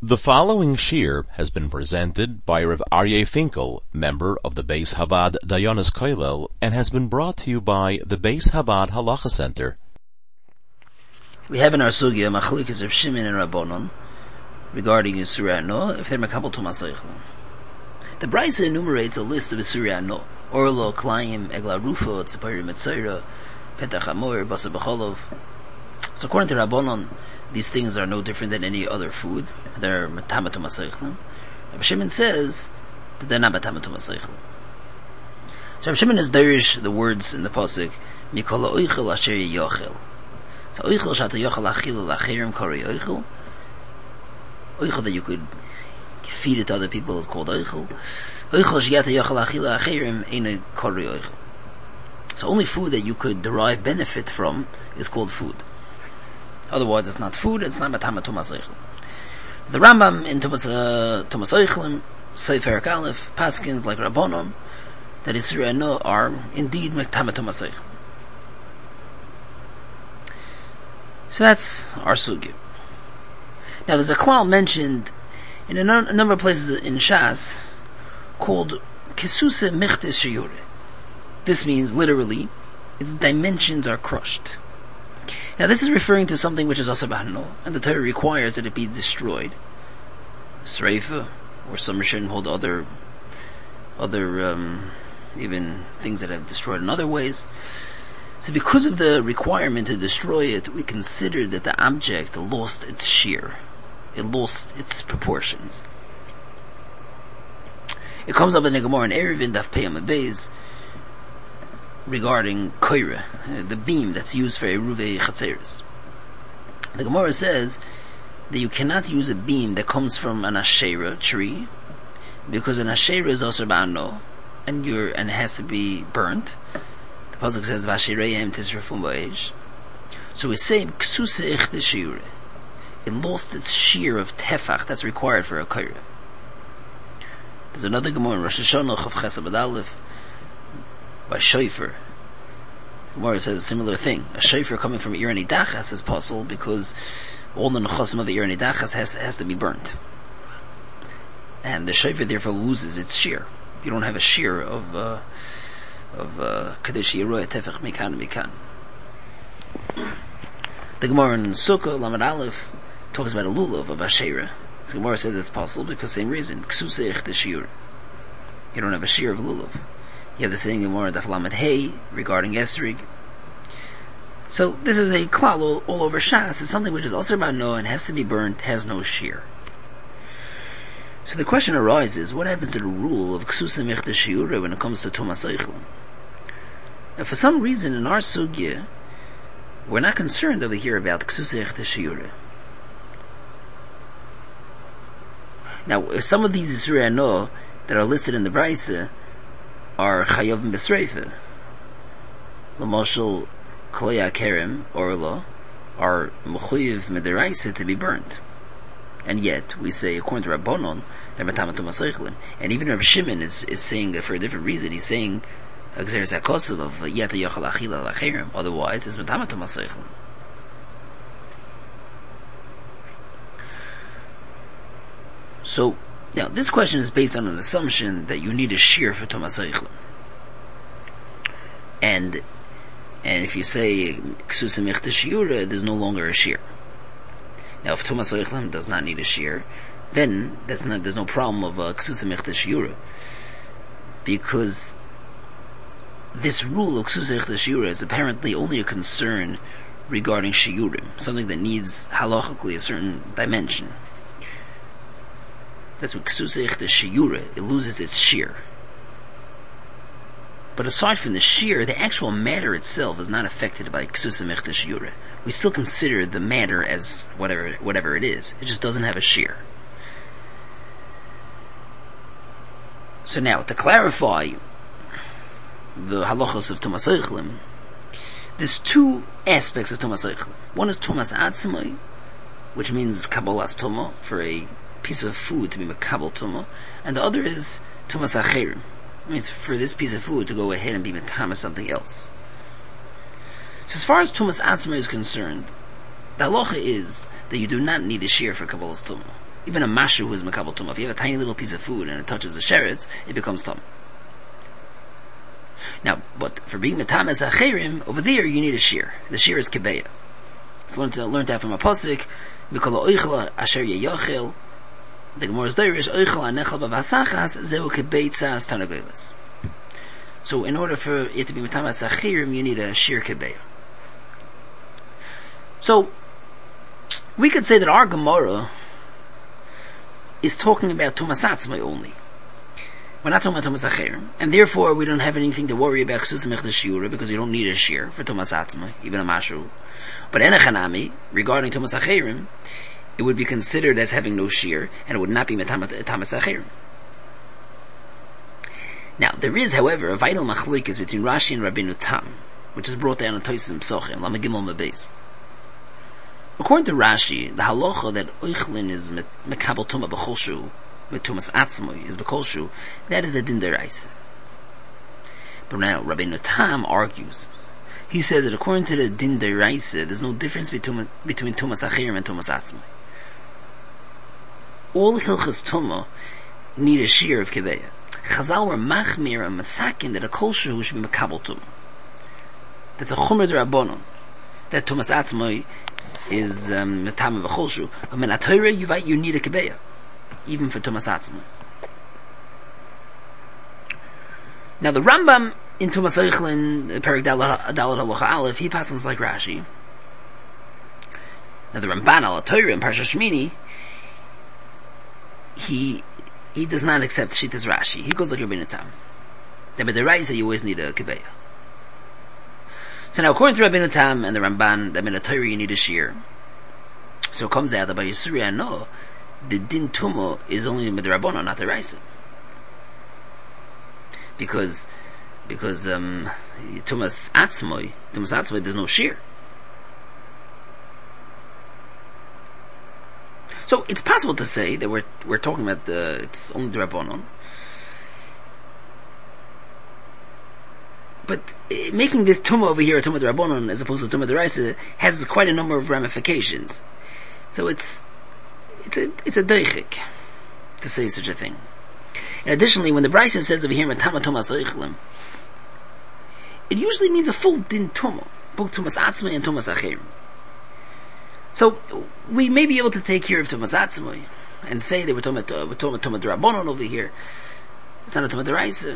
The following shir has been presented by Rav Aryeh Finkel, member of the Beis Chabad Dayanis Kollel, and has been brought to you by the Beis Chabad Halacha Center. We have in our sugya machlokes of Shimon and Rabbanon regarding Isurei Hano if they're makabel tumas eichel. The Brisa enumerates a list of Isurei Hano: Orlo, Klayim, Egla Rufo, Tzipori Metzora, Petach Hamor, Basa B'cholov. So according to Rabbanon, these things are no different than any other food. They're matama tumas eichel. Rav Shimon says that they're not matama tumas eichel. So Rav Shimon is derish the words in the pasuk Mikol ha'oichel asher yochel. So oichel shata yochel achil l'acherim kori oichel. Oichel that you could feed it to other people is called oichel. Oichel shata yochel achil l'acherim eine kori oichel. So only food that you could derive benefit from is called food. Otherwise it's not food, it's not matama tumas eichel. The Rambam in Tumas Eichelim, Sefer Aleph, Paskins like Rabbanon, that Isurei Hano are indeed matama tumas eichel. So that's our sugya. Now there's a klal mentioned in a number of places in Shas called Kesuse Mechtes Sheyure. This means literally, its dimensions are crushed. Now this is referring to something which is Asar B'Hano, and the Torah requires that it be destroyed. Sreifa, or some Rishonim hold other even things that have destroyed in other ways. So because of the requirement to destroy it, we consider that the object lost its shear. It lost its proportions. It comes up in the Gemara in Eruvin, Daf Pei Amud Beis, regarding koira, the beam that's used for eruvei chatzeres. The Gemara says that you cannot use a beam that comes from an ashera tree, because an ashera is also ba'ano, and it has to be burnt. The pasuk says v'ashereihem tisrafum ba'esh. So we say ksuse ichte shiure. It lost its shear of tefach that's required for a koira. There's another Gemara in Rosh Hashanah Chav Ches Amud Aleph by shofar. Gemara says a similar thing. A shofar coming from Ir Nidachas is possible because all the nechosim of the Ir Nidachas has to be burnt, and the shofar therefore loses its shear. You don't have a shear of kadesh yiroy tefach mikan mikan. The Gemara in Sukkah Lamed Aleph talks about a lulav of Asherah. The Gemara says it's possible because same reason. Ksusech the shear. You don't have a shear of lulav. You have the same Gemara Daf Lamed Hey regarding Esrig. So this is a klal all over Shas. It's something which is also about no and has to be burnt, has no shear. So the question arises: what happens to the rule of Ksusa Mechta Shiure when it comes to Tumas Eichel? And for some reason in our sugya, we're not concerned over here about Ksusa Mechta Shiure. Now, if some of these Isurei Hano that are listed in the Brisa are Chayovim B'Sreifa, L'moshel Kloya Kerem, Orlo, are Mechuyev Mederaisa to be burnt. And yet, we say, according to Rabbanon, they're Matama Tumas Eichelim. And even Rav Shimon is saying that for a different reason. He's saying, Agzeres HaKosav of Yata Yochel Achila L'Acherem, otherwise it's Matama Tumas Eichelim. So, now this question is based on an assumption that you need a shear for Tumas Eichel. And if you say Ksusa Mechta Shiura, there's no longer a shear. Now if Tumas Eichel does not need a shear, then there's no problem of Ksusa Mechta Shiura. Because this rule of Ksusa Mechta Shiura is apparently only a concern regarding Shiurim, something that needs halachically a certain dimension. That's what Ksusa Mechta Shiura, it loses its shear. But aside from the shear, the actual matter itself is not affected by Ksusa Mechta Shiura. We still consider the matter as whatever it is. It just doesn't have a shear. So now, to clarify the halachos of Tumas Eichelim, there's two aspects of Tumas Eichelim. One is Tumas Atzmai, which means Kabbalas Tuma, for a piece of food to be Makabal Tuma, and the other is Tumas Acherim. It means for this piece of food to go ahead and be Matama something else. So as far as Tumas Atzma is concerned, the halacha is that you do not need a shear for Kabbalas Tuma. Even a mashu who is makabel tumah. If you have a tiny little piece of food and it touches the sheretz, it becomes tumah. Now, but for being metames acherim, over there you need a shear. The shear is kebeya. It's learned that from a pasuk. Mikol oichel asher yeyochel. The Gemara's Dirish oichel anechel bavasachas zeu kebeitzas tanagolas. So, in order for it to be metames acherim, you need a shear kebeya. So, we could say that our Gemara is talking about tumas atzmai only. We're not talking about tumas acherim, and therefore we don't have anything to worry about ksusim echad shiura because you don't need a shear for tumas atzmai, even a mashu. But enechanami, regarding tumas acherim, it would be considered as having no shear, and it would not be tumas acherim. Now, there is, however, a vital machlokes between Rashi and Rabbeinu Tam, which is brought down in Tosim Psochim, Lama Gimel Mebeis. According to Rashi, the halacha that oichlin is mekabel tumah b'cholshu, with tumas atzmoi is b'kolshu, that is a din deraisa. But now Rabbeinu Tam argues. He says that according to the din deraisa, there's no difference between tumas achirim and tumas atzmoi. All hilchas tumah need a shear of kebeya. Chazal were machmir and masakin that a kolshu should be mekabel tumah. That's a chomer d'Rabbanon. That tumas atzmoi is metame v'cholshu. But in a Torah, you need a kebeya, even for tumas atzmai. Now the Rambam in Tumas Eichlin, Perek Dalet Halacha Aleph, he passes like Rashi. Now the Ramban al Torah in Parsha Shmini, he does not accept Shittas Rashi. He goes like Rabbeinu Tam. That by the Raisa you always need a kebeya. So now, according to Rabbeinu Tam and the Ramban, that in a Torah you need a shear. So it comes out that by Yisuri Ano, the din tumo is only midrabanan, not the Raisa. Because tumas atzmoi, there's no shear. So it's possible to say that we're talking about it's only the Rabbanon. But making this tumah over here a tumah d'Rabbanon as opposed to tumah d'Oraisa has quite a number of ramifications. So it's a deichik to say such a thing. And additionally, when the Brisa says over here matama tumas oichlim, it usually means a full din tumah, both tumas atzmai and tumas acherim. So we may be able to take care of tumas atzmai and say that we're talking about tumah d'Rabbanon over here. It's not a tumah d'Oraisa.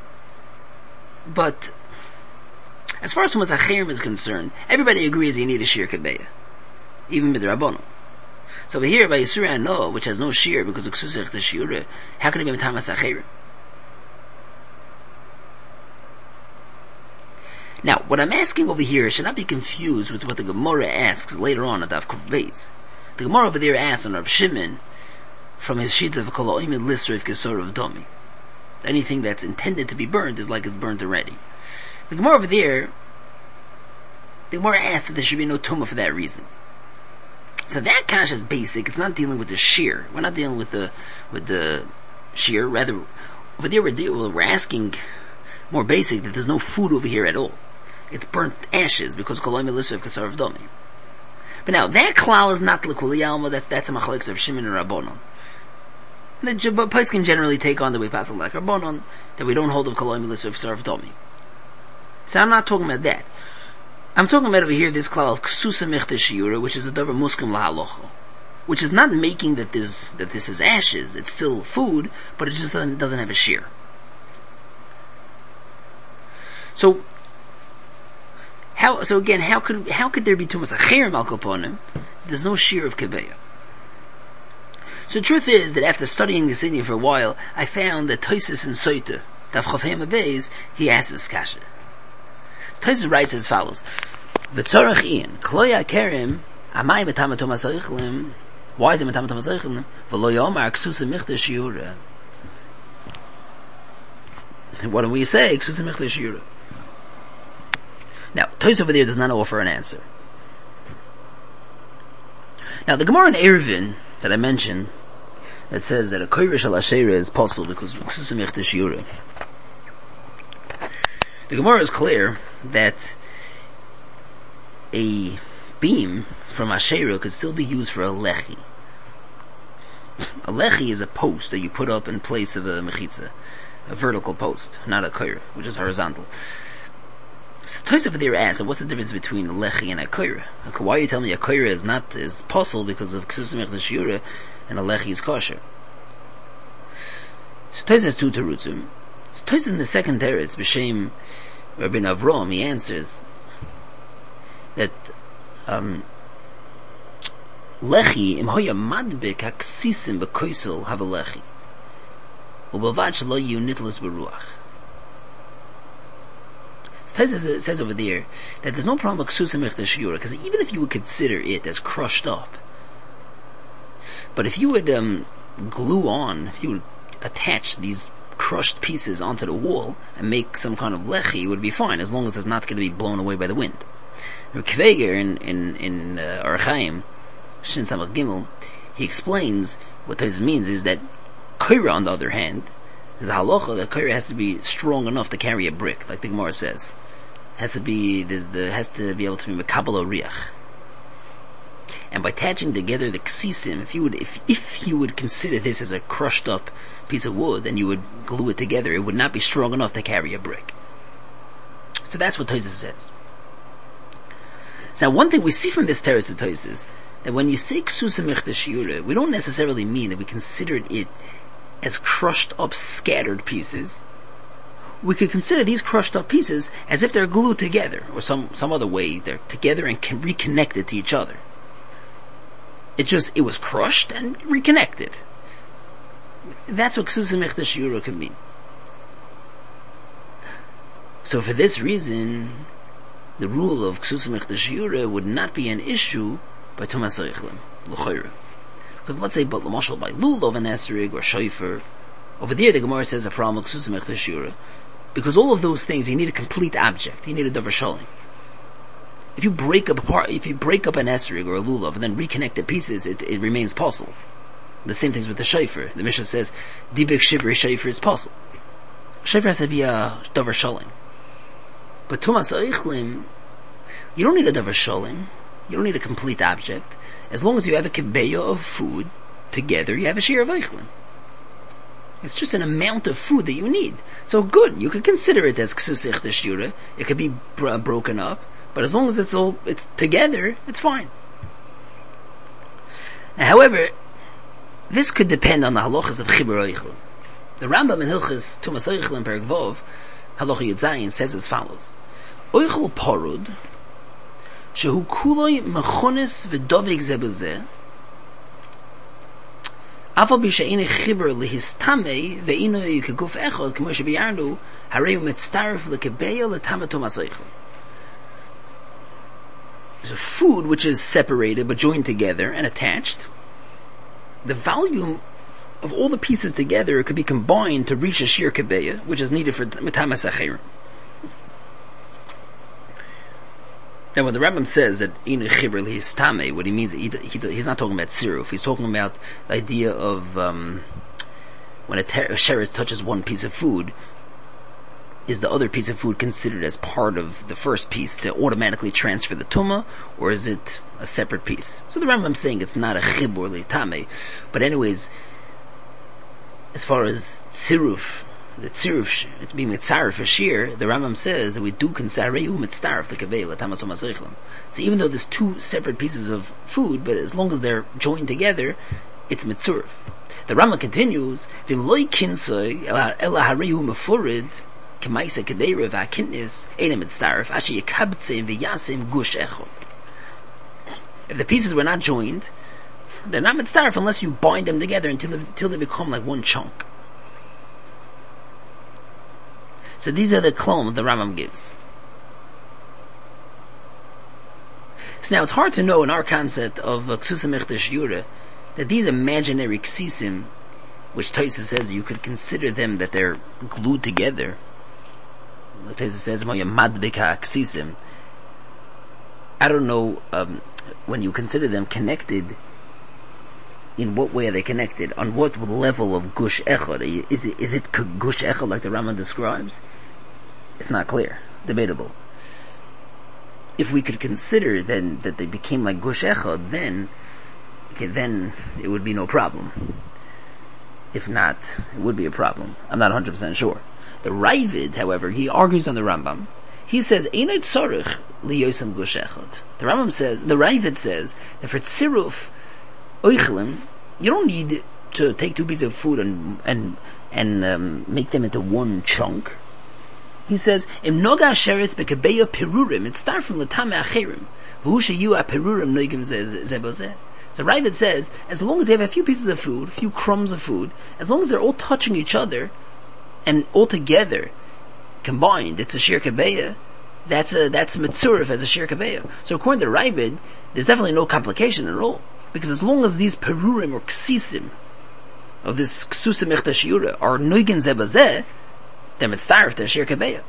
But as far as tumas acherim is concerned, everybody agrees you need a shear kebeya, even with the Rabbanon. So over here by Yisuri Ano, which has no shear because of ksusech the shiura, how can it be tumas acherim? Now, what I'm asking over here should not be confused with what the Gemara asks later on at Daf Kuf Beis. The Gemara over there asks on Rab Shimon from his sheet of Kol Ha'omer Lisrif Kesor of Domi. Anything that's intended to be burned is like it's burnt already. The Gemara over there, the Gemara asks that there should be no tumah for that reason. So that kasha is basic. It's not dealing with the shear. We're not dealing with the shear. Rather, over there we're asking more basic that there's no food over here at all. It's burnt ashes because Kol Ha'omer Lisrif Kesor of Domi. But now that klal is not l'kuli alma. That's a machlokes of Shimon and Rabbanon. The Poskim generally take on the way Pasal like Rabbanon, that we don't hold of Kol Ha'omer Lisrif Kesor of Domi. So I'm not talking about that. I'm talking about over here this klal of Ksusa Mechta Shiura, which is a davar muskim lahalocha, which is not making that this is ashes. It's still food, but it just doesn't have a shear. So how could there be tumas acherim al koponim? There's no shear of kebeya. So the truth is that after studying this Indian for a while, I found that Tosfos in Soita, Daf Chofhem Beis, he asks this kasha. So Tosfos writes as follows: V'tzorach ian kloya kerim amay metama tumas oichlim. Why is it metama tumas oichlim? V'lo yomar ksusa michta shiura. What do we say? Ksusa michta shiura. Now Tosfos over there does not offer an answer. Now the Gemara in Eruvin that I mentioned, that says that a koirish al ashera is possible because ksusa michta shiura. The Gemara is clear that a beam from Asherah could still be used for a lechi. A lechi is a post that you put up in place of a mechitza, a vertical post, not a koira, which is horizontal. So Tosafot there asks, what's the difference between a lechi and a koira? Why are you telling me a koira is possible because of ksusim echdas shiura, and a lechi is kosher? So Tosafot has two terutzim. So Tosafot in the second teretz, b'shem Rabbi Avram, he answers that lechi im hoya madbek haksisim b'koisel have a lechi ubavad shelo yu nitlas beruach. It says over there that there's no problem with ksusim echdas shiura, because even if you would consider it as crushed up, but if you would glue on, if you would attach these crushed pieces onto the wall and make some kind of lechi, it would be fine, as long as it's not going to be blown away by the wind. Kveger in Orach Chaim Shin Samach Gimel, he explains what this means is that koira, on the other hand, is a halacha that koira has to be strong enough to carry a brick, like the Gemara says. Has to be able to be mekabel riach. And by attaching together the ksisim, if you would consider this as a crushed up piece of wood, and you would glue it together, it would not be strong enough to carry a brick. So that's what Tosafot says. So now, one thing we see from this teretz of Tosafot is that when you say ksusim echdas shiura, we don't necessarily mean that we considered it as crushed up, scattered pieces. We could consider these crushed up pieces as if they're glued together, or some other way they're together and can reconnected to each other. It was crushed and reconnected. That's what ksusim echdas shiura can mean. So for this reason, the rule of ksusim echdas shiura would not be an issue by tumas oichlim, l'chayra. Because let's say, but l'mashal by lulav and esrig or shayfer, over there the Gemara says a problem of ksusim echdas shiura, because all of those things, you need a complete object. You need a davar shalim. If you break up an esrig or a lulav and then reconnect the pieces, it remains possible. The same things with the shayfer. The Mishnah says, dibik shivri shayfer is possible. Shayfer has to be a davar shalim. But tumas oichlim, you don't need a davar shalim. You don't need a complete object. As long as you have a kibeya of food together, you have a shir of oichlim. It's just an amount of food that you need. So good, you could consider it as ksus echdas shiura. It could be broken up, but as long as it's together, it's fine. Now, however, this could depend on the halachas of chibur oichlim. The Rambam in Hilchas Tumas Oichlim Perek Vov, halacha Yud Zayin, says as follows: Oichel parud shehu kuloi mechonis v'dovik zebuzeh afal b'she'ene chibur lihistame ve'ino yikaguf echod k'mo shebiyarnu harei u'metztaref l'kebeya l'tama Tumas Oichlim. There's a food which is separated but joined together and attached. The volume of all the pieces together could be combined to reach a shir kebeya, which is needed for metamas acher. Now, when the Rambam says that in chibur lihistame, what he means, he's not talking about siruf. He's talking about the idea of when a sheretz touches one piece of food, is the other piece of food considered as part of the first piece to automatically transfer the tumah, or is it a separate piece? So the Rambam's saying it's not a chibur lihitame, but anyways, as far as tziruf, it's being mitzaref for shir, the Rambam says that we do consider mitzaref the kaveh l'tamat tumas oichlim. So even though there's two separate pieces of food, but as long as they're joined together, it's mitzaref. The Rambam continues, v'im loy kinsoi ela harehu mefurid k'maisa kedera v'akintnis einem mitzaref asher yekabtzeim v'yasem gush echod. If the pieces were not joined, they're not mitzaref unless you bind them together until they become like one chunk. So these are the klom the Rambam gives. So now it's hard to know in our concept of ksusim echdas shiura that these imaginary ksisim, which Tosafot says you could consider them that they're glued together. Like Tosafot says, madbika ksisim. I don't know when you consider them connected. In what way are they connected? On what level of gush echad? Is it gush echad like the Rambam describes? It's not clear. Debatable. If we could consider then that they became like gush echad, then okay, then it would be no problem. If not, it would be a problem. I'm not 100% sure. The Ravid, however, he argues on the Rambam. He says, Einot tzorich liyosem gush echad. The Rambam says, the Ravid says, that for tziruf oichlim, you don't need to take two pieces of food and make them into one chunk. He says, Im noga sheretz bekebeya perurim, it starts from the tame acherim. V'hu sheyu perurim noigim zebozeh. So Ravid says, as long as you have a few pieces of food, a few crumbs of food, as long as they're all touching each other, and all together, combined, it's a shir kabeya, that's mitzurif as a shir kabeya. So according to Ravid, there's definitely no complication at all. Because as long as these perurim or ksisim of this ksusim echta shiura are noigin zebazeh, then mitzarif to shir kabeya.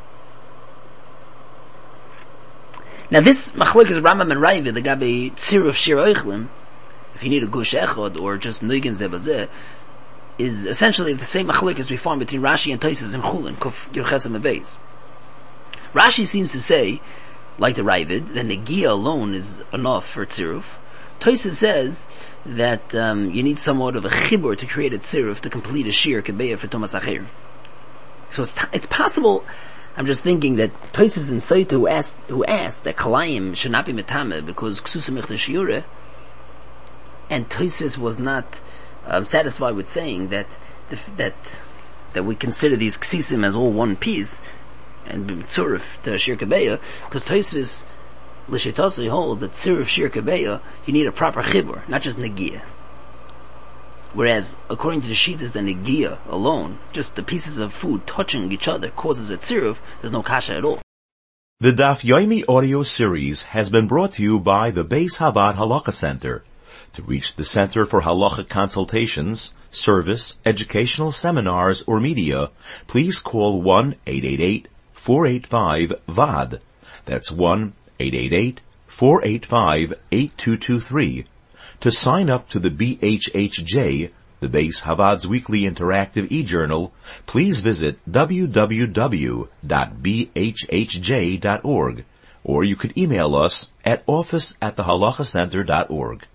Now this machlokes Rambam and Ravid, the gabe tziruf shir oichlim, if you need a gush echad or just noigin zebazeh, is essentially the same machlokes we find between Rashi and Tosfos and Chulin, Kuf Yerches and Beis. Rashi seems to say, like the Ravid, that negia alone is enough for tziruf. Tosfos says that you need somewhat of a chibur to create a tziruf to complete a shir kebeya for Tumas Acher. So it's possible. I'm just thinking that Tosfos and Saita who asked that Kalayim should not be metame because ksusam echta shiura, and Tosfos was not satisfied with saying that we consider these ksisim as all one piece and tzurif to shir kabeya, because Tosfos l'sheitasi holds that tzurif shir kabeya you need a proper chibur, not just negia. Whereas according to the shittas, the negia alone, just the pieces of food touching each other causes a tzurif, there's no kasha at all. The Daf Yomi audio series has been brought to you by the Beis Havad Halacha Center. To reach the Center for Halacha Consultations, Service, Educational Seminars, or Media, please call 1-888-485-VAD. That's 1-888-485-8223. To sign up to the BHHJ, the Beis Havad's weekly interactive e-journal, please visit www.bhhj.org, or you could email us at office@thehalachacenter.org.